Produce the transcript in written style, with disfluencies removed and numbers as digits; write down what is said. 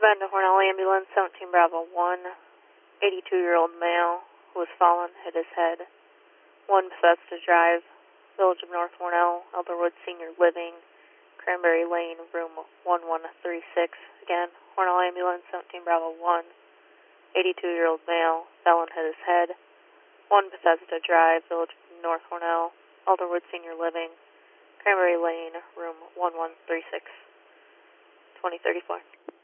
Bend to Hornell Ambulance, 17 Bravo 1, 82-year-old male who was fallen, hit his head. 1 Bethesda Drive, Village of North Hornell, Elderwood Senior Living, Cranberry Lane, room 1136. Again, Hornell Ambulance, 17 Bravo 1, 82-year-old male, felon hit his head. 1 Bethesda Drive, Village of North Hornell, Elderwood Senior Living, Cranberry Lane, room 1136, 2034.